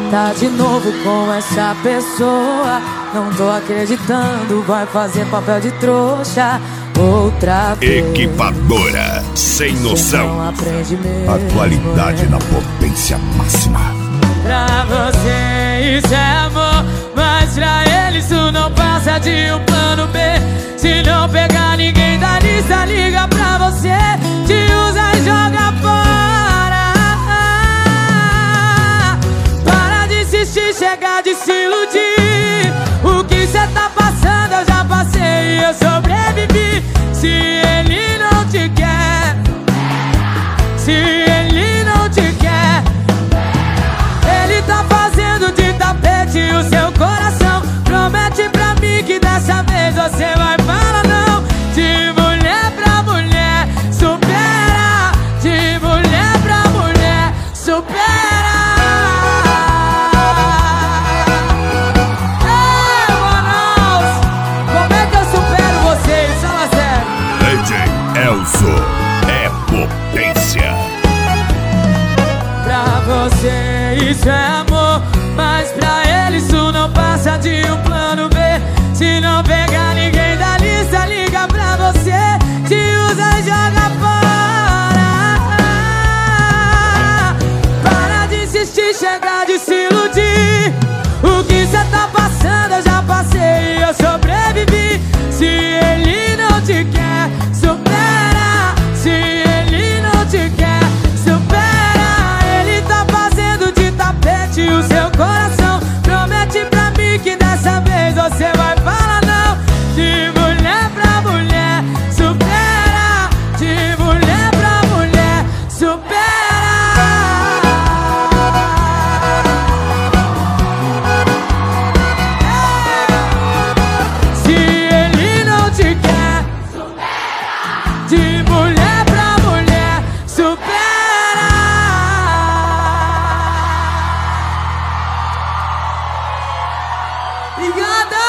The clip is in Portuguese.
Tá de novo com essa pessoa, não tô acreditando, vai fazer papel de trouxa outra vez. Equipadora sem noção. A qualidade na potência máxima. Pra você isso é amor, mas pra ele isso não passa de um plano B. Se não pegar ninguém da lista, liga pra você, te usa e joga fora. Para de insistir, chega de se iludir. O que cê tá passando eu já passei e eu sobrevivi. Se ele não te quer, se ele não te quer, ele tá fazendo de tapete o seu coração. Promete pra mim que dessa vez você vai falar não. De mulher pra mulher, supera. De mulher pra mulher, supera. Ei, Manaus, como é que eu supero vocês? Fala sério. DJ Elzo é potência. Pra você isso é amor, mas pra ele isso não passa de um plano B. Se não pegar ninguém da lista, liga pra você, te usa e joga fora. Para de insistir, chega de se iludir. O que cê tá passando eu já passei e eu sobrevivi. Se ele não te quer, supera. Se ele não te quer, supera. Ele tá fazendo de tapete o seu coração. Promete pra mim que dessa vez você vai falar não. De mulher pra mulher, supera. De mulher pra mulher, supera. Se ele não te quer, supera. De mulher pra mulher, supera. Obrigada!